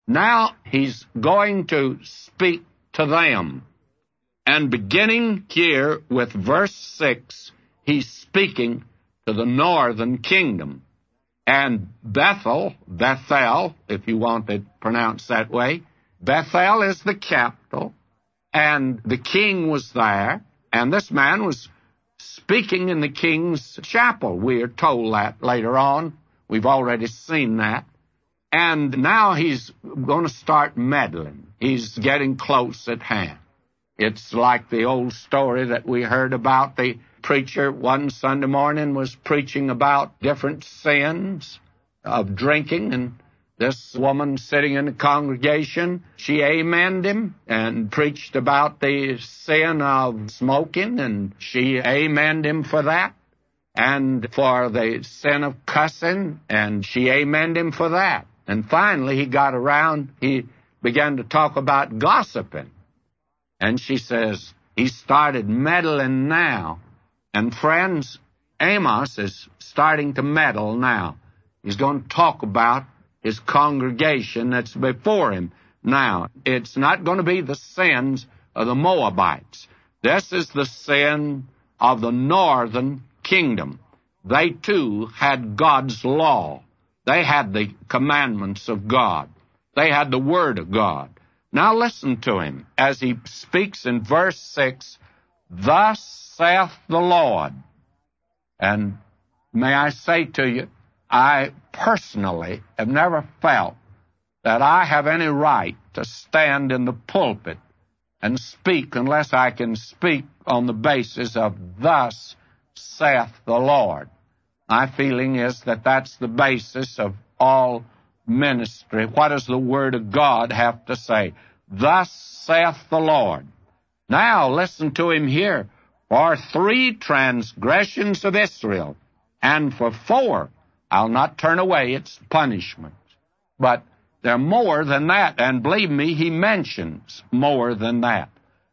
Now he's going to speak to them. And beginning here with verse 6, he's speaking to the northern kingdom. And Bethel, if you want it pronounced that way, Bethel is the capital, and the king was there, and this man was speaking in the king's chapel. We are told that later on. We've already seen that. And now he's going to start meddling. He's getting close at hand. It's like the old story that we heard about. The preacher one Sunday morning was preaching about different sins of drinking, and this woman sitting in the congregation, she amened him and preached about the sin of smoking, and she amened him for that, and for the sin of cussing, and she amened him for that. And finally he began to talk about gossiping. And she says, he started meddling now. And friends, Amos is starting to meddle now. He's going to talk about his congregation that's before him now. It's not going to be the sins of the Moabites. This is the sin of the northern kingdom. They too had God's law. They had the commandments of God. They had the Word of God. Now listen to him as he speaks in verse 6, "Thus saith the Lord." And may I say to you, I personally have never felt that I have any right to stand in the pulpit and speak unless I can speak on the basis of "Thus saith the Lord." My feeling is that that's the basis of all ministry. What does the Word of God have to say? Thus saith the Lord. Now listen to him here. For 3 transgressions of Israel, and for 4, I'll not turn away its punishment. But they're more than that, and believe me, he mentions more than that.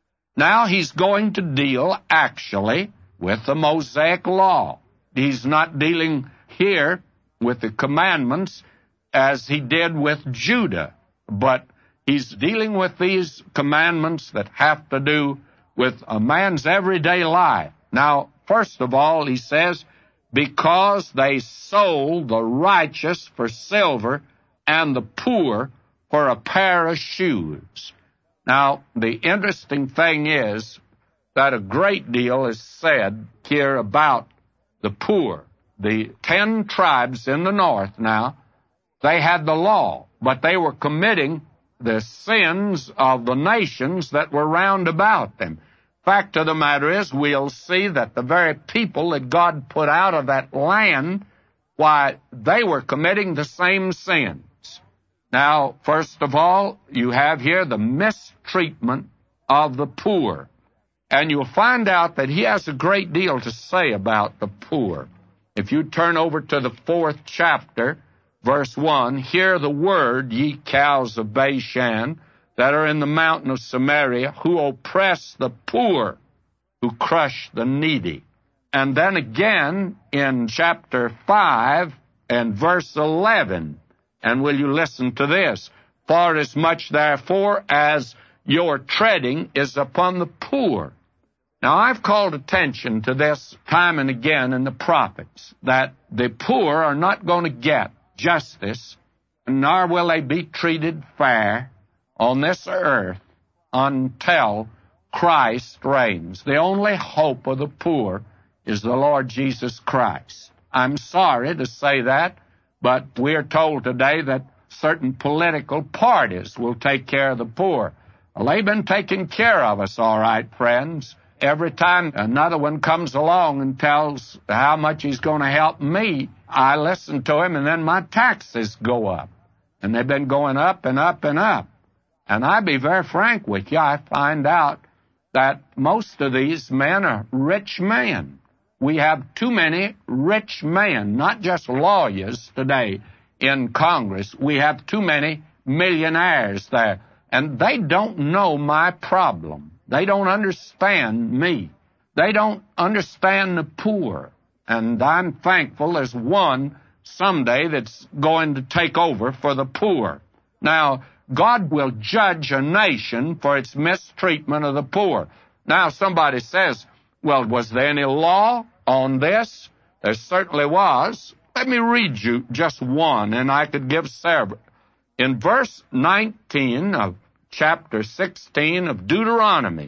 Now he's going to deal actually with the Mosaic law. He's not dealing here with the commandments as he did with Judah, but he's dealing with these commandments that have to do with a man's everyday life. Now, first of all, he says, because they sold the righteous for silver and the poor for a pair of shoes. Now, the interesting thing is that a great deal is said here about the poor. The 10 tribes in the north now, they had the law, but they were committing the sins of the nations that were round about them. Fact of the matter is, we'll see that the very people that God put out of that land, why, they were committing the same sins. Now, first of all, you have here the mistreatment of the poor. And you'll find out that he has a great deal to say about the poor. If you turn over to the 4th chapter, verse 1, "Hear the word, ye cows of Bashan, that are in the mountain of Samaria, who oppress the poor, who crush the needy." And then again in chapter 5 and verse 11, and will you listen to this? "For as much therefore as your treading is upon the poor." Now, I've called attention to this time and again in the prophets, that the poor are not going to get justice, nor will they be treated fair on this earth until Christ reigns. The only hope of the poor is the Lord Jesus Christ. I'm sorry to say that, but we are told today that certain political parties will take care of the poor. Well, they've been taking care of us, all right, friends. Every time another one comes along and tells how much he's going to help me, I listen to him, and then my taxes go up. And they've been going up and up and up. And I'll be very frank with you, I find out that most of these men are rich men. We have too many rich men, not just lawyers today in Congress. We have too many millionaires there. And they don't know my problem. They don't understand me. They don't understand the poor. And I'm thankful there's one someday that's going to take over for the poor. Now, God will judge a nation for its mistreatment of the poor. Now, somebody says, well, was there any law on this? There certainly was. Let me read you just one, and I could give several. In verse 19 of chapter 16 of Deuteronomy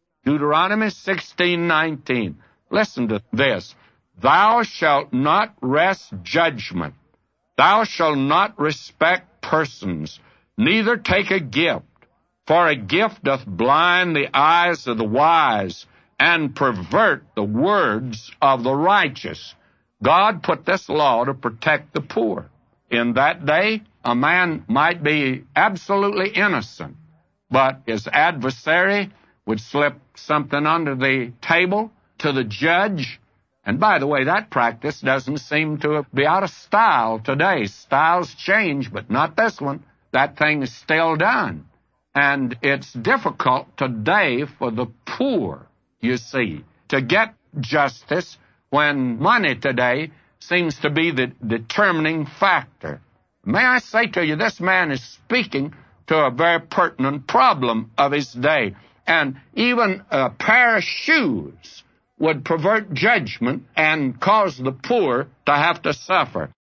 16:19, listen to this. Thou shalt not wrest judgment. Thou shalt not respect persons, neither take a gift. For a gift doth blind the eyes of the wise, and pervert the words of the righteous. God put this law to protect the poor. In that day, a man might be absolutely innocent, but his adversary would slip something under the table to the judge. And by the way, that practice doesn't seem to be out of style today. Styles change, but not this one. That thing is still done. And it's difficult today for the poor, you see, to get justice when money today seems to be the determining factor. May I say to you, this man is speaking to a very pertinent problem of his day. And even a pair of shoes would pervert judgment and cause the poor to have to suffer.